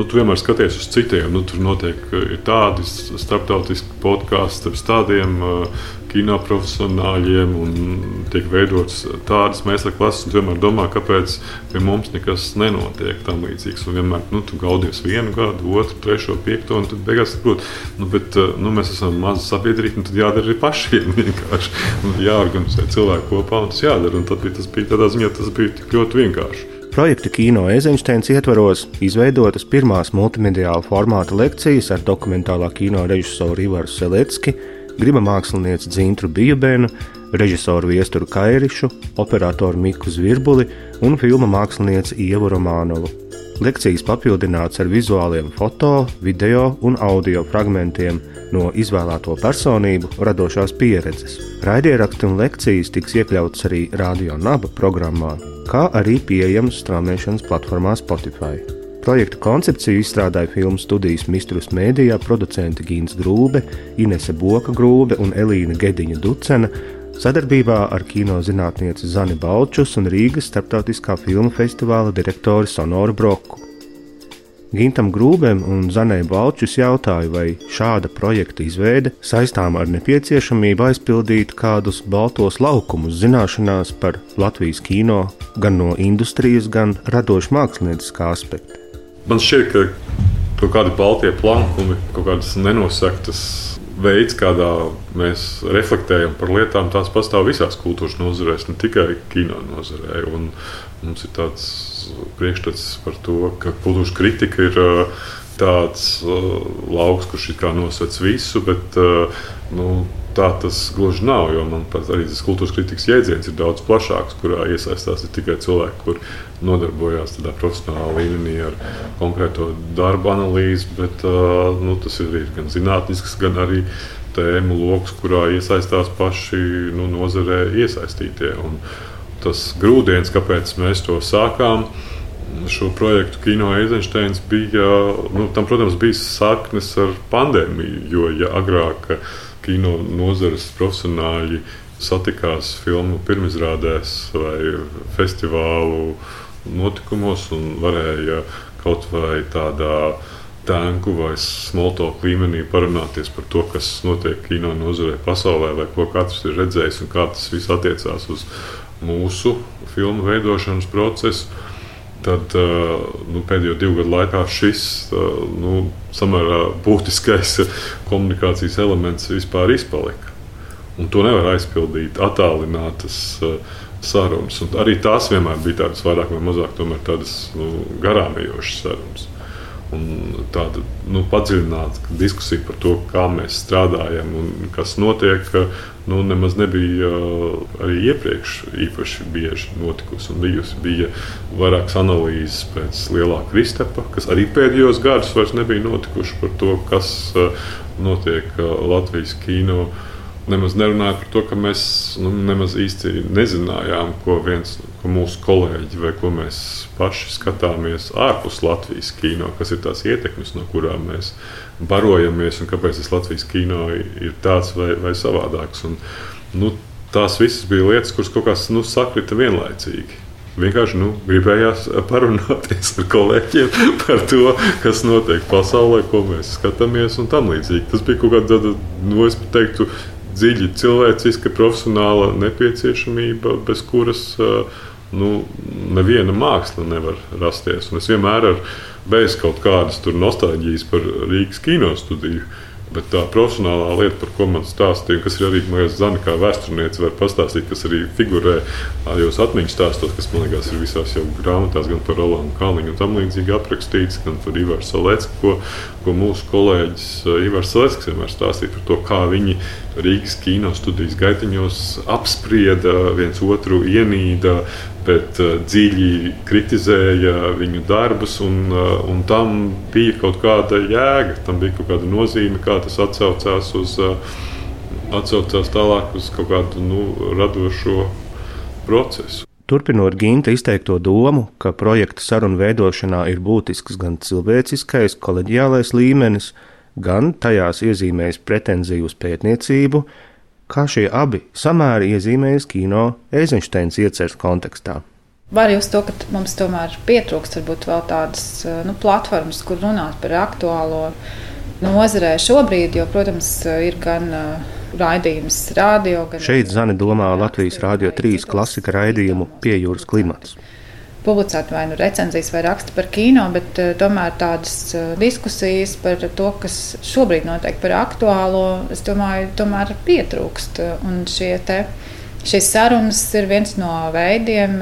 tu vienmēr skaties uz citiem. Tur notiek tādi starptautiski podkāsti ar tādiem kino profesionāļiem un tiek veidotas tādas meistarklases. Tu vienmēr domā, kāpēc pie mums nekas nenotiek tam līdzīgs. Un vienmēr tu gaudies 1 gadu, 2, 3, 5, un tad beigās saproti, mēs esam maza sabiedrība, un tad jādara arī pašiem vienkārši. Jāorganizē cilvēki kopā, un tas jādara. Un tad tas bija tādā ziņā, tas bija tik ļoti vienkārši. Projekta Kino Eizenšteins ietvaros izveidotas pirmās multimediāla formāta lekcijas ar dokumentālā kino režisoru Ivaru Selecki, griba mākslinieci Dzintru Bijubēnu, režisoru Viesturu Kairišu, operatoru Miku Zvirbuli un filma mākslinieci Ievu Romānovu. Lekcijas papildināts ar vizuāliem foto, video un audio fragmentiem no izvēlēto personību radošās pieredzes. Raidieraksti un lekcijas tiks iekļautas arī Radio Naba programmā, kā arī pieejams straumēšanas platformā Spotify. Projekta koncepciju izstrādāja filmu studijas Mistrus Mēdījā producenti Gins Grūbe, Inese Boka Grūbe un Elīna Gediņa Ducena, sadarbībā ar kinozinātnieci Zani Balčus un Rīgas starptautiskā filmu festivāla direktori Sonoru Broku. Gintam Grūbem un Zanai Balčus jautāja, vai šāda projekta izveide saistām ar nepieciešamību aizpildīt kādus baltos laukumus zināšanās par Latvijas kino gan no industrijas, gan radošu mākslinieckā aspekta. Man šķiet, ka kaut kādi baltie plankumi, kaut kādas nenosaktas veids, kādā mēs reflektējam par lietām, tās pastāv visās kultūras nozarēs, ne tikai kino nozarē. Un mums ir tāds priekšstats par to, ka kultūras kritika ir tāds lauks, kurš it kā nosēc visu, bet tā tas gluži nav, jo manuprāt arī tas kultūras kritikas jēdziens ir daudz plašāks, kurā iesaistās tikai cilvēki, kur nodarbojās tādā profesionālā līmenī ar konkrēto darbu analīzi, bet tas ir gan zinātnisks, gan arī tēmu loks, kurā iesaistās paši nozarē iesaistītie. Un tas grūdienis, kāpēc mēs to sākām, šo projektu Kino Eizenšteins bija, tam, protams, bija saknes ar pandēmiju, jo ja agrāk kino nozares profesionāļi satikās filmu pirmizrādēs vai festivālu notikumos un varēja kaut vai tādā tēnku vai small talk līmenī parunāties par to, kas notiek kino nozarē pasaulē vai ko katrs ir redzējis un kā tas viss attiecās uz mūsu filmu veidošanas procesu, tad pēdējo 2 gadu laikā šis samērā būtiskais komunikācijas elements vispār izpalika. Un to nevar aizpildīt attālinātas sarunas. Un arī tās vienmēr bija tādas vairāk vai mazāk tomēr tādas garāmējošas sarunas. Un tāda padziļināta diskusija par to, kā mēs strādājam un kas notiek, nemaz nebija arī iepriekš īpaši bieži notikusi. Un bija vairākas analīzes pēc lielā Kristapa, kas arī pēdējos gadus vairs nebija notikuši par to, kas notiek Latvijas kino. Nemaz nerunāju par to, ka mēs nemaz īsti nezinājām, ko mūsu kolēģi vai ko mēs paši skatāmies ārpus Latvijas kino, kas ir tās ietekmes, no kurām mēs barojamies un kāpēc tas Latvijas kino ir tāds vai savādāks. Un, tās visas bija lietas, kuras kaut kas sakrita vienlaicīgi. Vienkārši gribējās parunāties ar kolēģiem par to, kas notiek pasaulē, ko mēs skatāmies un tam līdzīgi. Tas bija kaut kāda, es teiktu, dziļi cilvēciska, profesionāla nepieciešamība, bez kuras neviena māksla nevar rasties. Un es vienmēr bez kaut kādas nostalģijas par Rīgas kinostudiju, bet tā profesionālā lieta, par ko man stāstīja, kas ir arī Zana kā vēsturniece var pastāstīt, kas arī figurē jūs atmiņu stāstos, kas man liekas ir visās jau grāmatās, gan par Rolandu Kalniņu un tam līdzīgi aprakstīts, gan par Ivaru Selecku, ko mūsu kolēģis Ivars Selecks vienmēr stāstīja par to, kā viņi Rīgas kinostudijas gaitiņos apsprieda, viens otru ienīda, bet dziļi kritizēja viņu darbus, un tam bija kaut kāda jēga, tam bija kaut kāda nozīme, kā tas atsaucās tālāk uz kaut kādu radošo procesu. Turpinot Ginta izteikto domu, ka projekta sarunu veidošanā ir būtisks gan cilvēciskais, koleģiālais līmenis, gan tajās iezīmējas pretenziju uz pētniecību, kā šie abi samēri iezīmējas Kino Eizenšteins ieceres kontekstā. Var just to, ka mums tomēr pietrūkst varbūt vēl tādas platformas, kur runāt par aktuālo nozarē šobrīd, jo, protams, ir gan raidījums radio, gan... Šeit Zane domā Latvijas Rādio 3 klasika raidījumu Pie jūras klimats. Publicēt vai recenzijas vai raksta par kino, bet tomēr tādas diskusijas par to, kas šobrīd notiek par aktuālo, es domāju, tomēr pietrūkst. Un šīs sarunas ir viens no veidiem,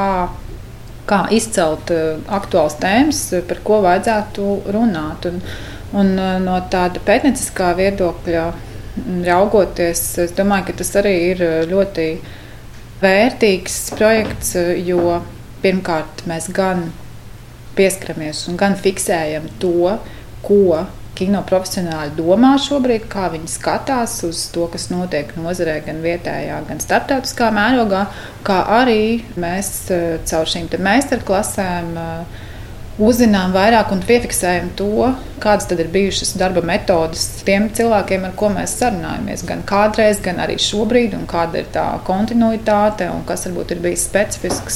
kā izcelt aktuāls tēmas, par ko vajadzētu runāt. Un no tāda pētnieciskā viedokļa raugoties, es domāju, ka tas arī ir ļoti vērtīgs projekts, jo pirmkārt mēs gan pieskaramies un gan fiksējam to, ko kino profesionāļi domā šobrīd, kā viņi skatās uz to, kas notiek nozarē gan vietējā, gan starptautiskā mērogā, kā arī mēs caur šīm meistarklasēm uzzinām vairāk un piefiksējam to, kādas tad ir bijušas darba metodes tiem cilvēkiem, ar ko mēs sarunājamies, gan kādreiz, gan arī šobrīd, un kāda ir tā kontinuitāte, un kas varbūt ir bijis specifisks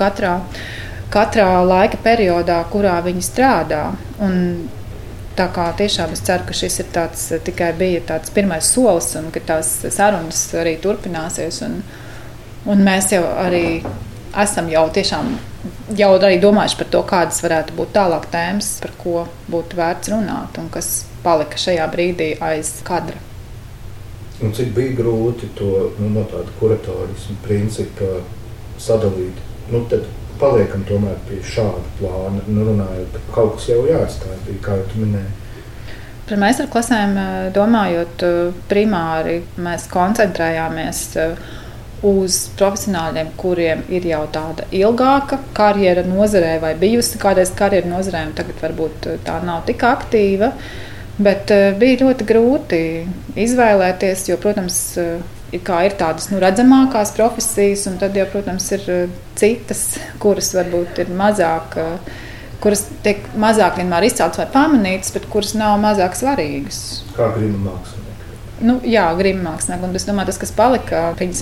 katrā laika periodā, kurā viņi strādā. Un tā kā tiešām es ceru, ka šis ir tikai bija tāds pirmais solis un ka tās sarunas arī turpināsies. Un mēs jau arī esam tiešām arī domājuši par to, kādas varētu būt tālāk tēmas, par ko būtu vērts runāt un kas palika šajā brīdī aiz kadra. Un cik bija grūti to no tāda kuratorisma principa sadalīt? Tad paliekam tomēr pie šāda plāna, runājot, ka kaut kas jau jāatstāj, bija, kā jau tu minēji. Par meistarklasēm domājot, primāri mēs koncentrējāmies uz profesionāļiem, kuriem ir jau tāda ilgāka karjera nozarē vai bijusi kādreiz karjera nozarē, un tagad varbūt tā nav tik aktīva, bet bija ļoti grūti izvēlēties, jo, protams, ir tādas redzamākās profesijas, un tad jau, protams, ir citas, kuras varbūt ir mazāk, kuras tiek mazāk vienmēr izceltas vai pamanītas, bet kuras nav mazāk svarīgas. Kā grima mākslinieki? Jā, grima mākslinieki. Un es domāju, tas, kas palika,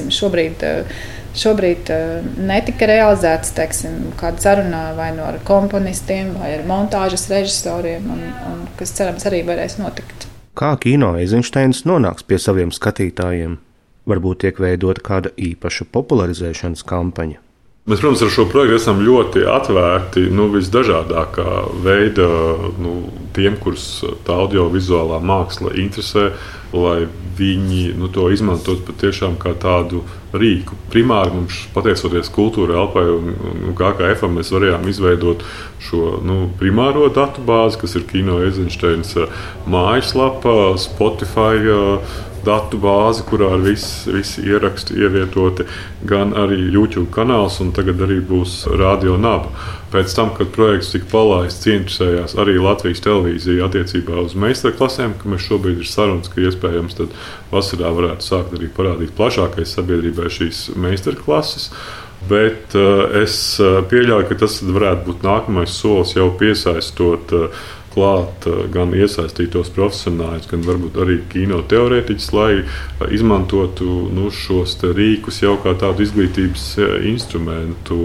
šobrīd netika realizēts, teiksim, kāda sarunā vai ar komponistiem, vai ar montāžas režisoriem, un kas, cerams, arī varēs notikt. Kā kino Eizenšteins nonāks pie saviem skatītājiem? Varbūt tiek veidota kāda īpaša popularizēšanas kampaņa. Mēs, protams, ar šo projektu esam ļoti atvērti visdažādākā veida tiem, kurus tā audiovizuālā māksla interesē, lai viņi to izmantot patiešām kā tādu rīku. Primāri mums, pateicoties Kultūra Elpai un KKF, mēs varējām izveidot šo primāro datu bāzi, kas ir Kino Eizenšteins mājaslapa, Spotify datu bāzi, kurā ir visi ieraksti ievietoti, gan arī YouTube kanāls, un tagad arī būs Radio Naba. Pēc tam, kad projekts tika palaists, ieinteresējās arī Latvijas televīzija attiecībā uz meistarklasēm, ka mēs šobrīd ir sarunas, ka iespējams tad vasarā varētu sākt arī parādīt plašākai sabiedrībai šīs meistarklases. Bet es pieļauju, ka tas varētu būt nākamais solis, jau piesaistot klāt gan iesaistītos profesionāļus, gan varbūt arī kino teorētiķus, lai izmantotu šos rīkus jau kā tādu izglītības instrumentu,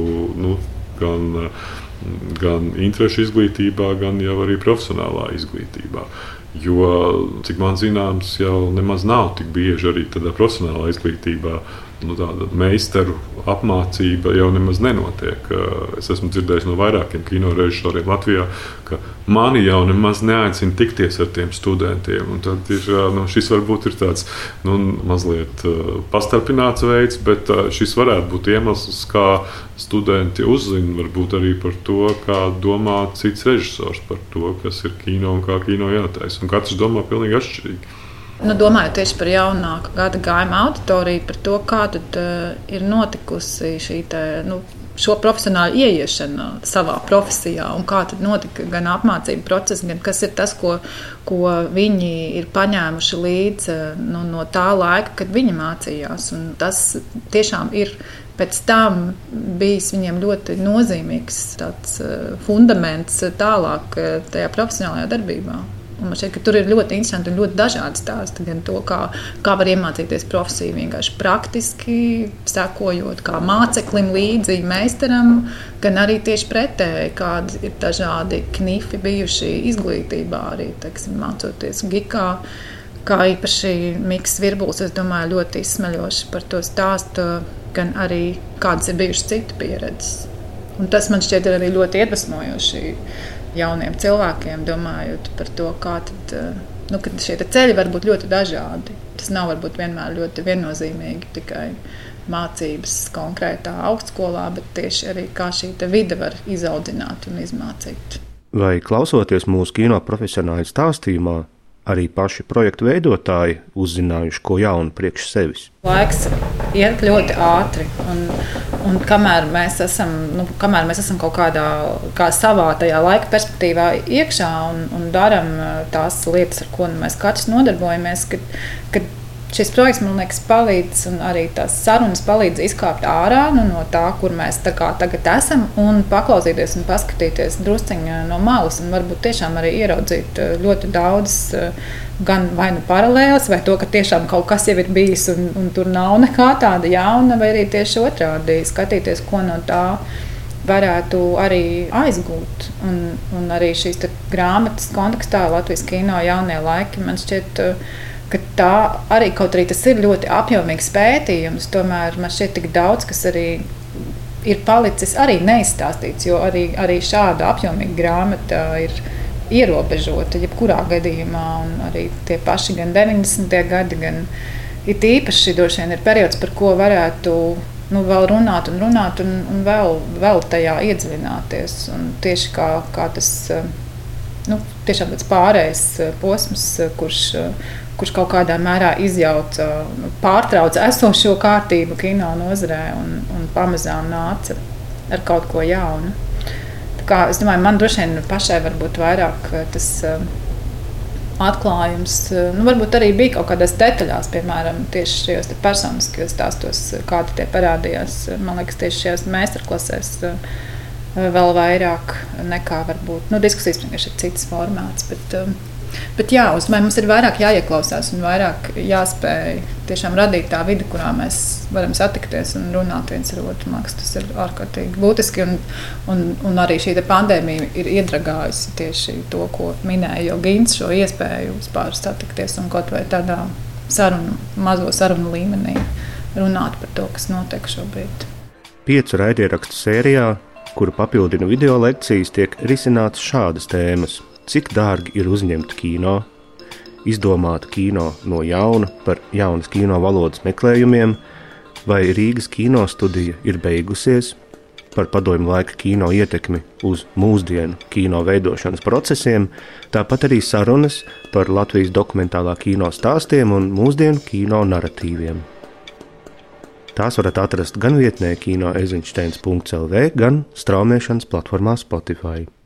gan interešu izglītībā, gan jau arī profesionālā izglītībā. Jo, cik man zināms, jau nemaz nav tik bieži arī tādā profesionālā izglītībā tāda meistaru apmācība jau nemaz nenotiek. Es esmu dzirdējis no vairākiem kino režisoriem Latvijā, ka mani jau nemaz neaicina tikties ar tiem studentiem. Un tad šis varbūt ir tāds mazliet pastarpināts veids, bet šis varētu būt iemesls, kā studenti uzzina varbūt arī par to, kā domā cits režisors par to, kas ir kino un kā kino jātaisa. Un katrs domā pilnīgi atšķirīgi. Domāju tieši par jaunāku gada gājuma auditoriju, par to, kā tad ir notikusi šo profesionāļu ieiešana savā profesijā un kā tad notika gan apmācību process, gan kas ir tas, ko viņi ir paņēmuši līdzi no tā laika, kad viņi mācījās. Un tas tiešām ir pēc tam bijis viņiem ļoti nozīmīgs tāds fundaments tālāk tajā profesionālajā darbībā. man šķiet, ka tur ir ļoti interesanti un ļoti dažādi stāsti. Gan to, kā var iemācīties profesiju vienkārši praktiski, sekojot kā māceklim līdzi meistaram, gan arī tieši pretēji, kādi ir dažādi knifi bijuši izglītībā arī, teiksim, mācoties gikā. Kā īpaši Miks Virbuls, es domāju, ļoti izsmeļoši par to stāstu, gan arī kādas ir bijušas citu pieredzes. Un tas man šķiet arī ļoti iedvesmojoši jauniem cilvēkiem, domājot par to, kā tad, kad šie ceļi var būt ļoti dažādi. Tas nav varbūt vienmēr ļoti viennozīmīgi tikai mācības konkrētā augstskolā, bet tieši arī kā šī vide var izaudzināt un izmācīt. Vai klausoties mūsu kino profesionāļu stāstījumā, arī paši projektu veidotāji uzzinājuši ko jaunu priekš sevis? Laiks iet ļoti ātri, un kamēr mēs esam kaut kādā savā tajā laika perspektīvā iekšā un darām tās lietas, ar ko mēs katrs nodarbojamies, kad šis projekts, man liekas, palīdz, un arī tās sarunas palīdz izkāpt ārā no tā, kur mēs tagad esam, un paklausīties un paskatīties drusciņi no malas, un varbūt tiešām arī ieraudzīt ļoti daudz gan vai nu paralēlas, vai to, ka tiešām kaut kas jau ir bijis, un tur nav nekā tāda jauna, vai arī tieši otrādi skatīties, ko no tā varētu arī aizgūt. Un arī šīs grāmatas kontekstā Latvijas kino jaunie laiki, man šķiet, ka tā arī, kaut arī tas ir ļoti apjomīgs pētījums, tomēr man šķiet tik daudz, kas arī ir palicis arī neizstāstīts, jo arī šāda apjomīga grāmata ir ierobežota jebkurā gadījumā, un arī tie paši gan 90. gadi, gan it īpaši droši vien ir periods, par ko varētu vēl runāt un vēl tajā iedziļināties, un tieši kā tas tiešām tāds pārējais posms, kurš kaut kādā mērā izjauca, pārtrauca esošo kārtību kino nozarē un pamazām nāca ar kaut ko jaunu. Tā kā, es domāju, man droši vien pašai varbūt vairāk tas atklājums, varbūt arī bija kaut kādās detaļās, piemēram, tieši šajos personiskajos stāstos, kādi tie parādījās. Man liekas, tieši šajās meistarklasēs vēl vairāk nekā varbūt. Diskusijas vienkārši ir cits formāts, bet jā, mums ir vairāk jāieklausās un vairāk jāspēj tiešām radīt tā vide, kurā mēs varam satikties un runāt viens ar otru. Man liekas, tas ir ārkārtīgi būtiski, un arī šī pandēmija ir iedragājusi tieši to, ko minēja jau Gins, šo iespēju vispār satikties un kaut vai tādā mazo sarunu līmenī runāt par to, kas notiek šobrīd. 5 raidierakstu sērijā, kuru papildina video lekcijas, tiek risinātas šādas tēmas. Cik dārgi ir uzņemt kino, izdomāt kino no jauna par jaunas kino valodas meklējumiem, vai Rīgas kino studija ir beigusies, par padomju laika kino ietekmi uz mūsdienu kino veidošanas procesiem, tāpat arī sarunas par Latvijas dokumentālā kino stāstiem un mūsdienu kino naratīviem. Tās varat atrast gan vietnē kinoeizenšteins.lv, gan straumēšanas platformā Spotify.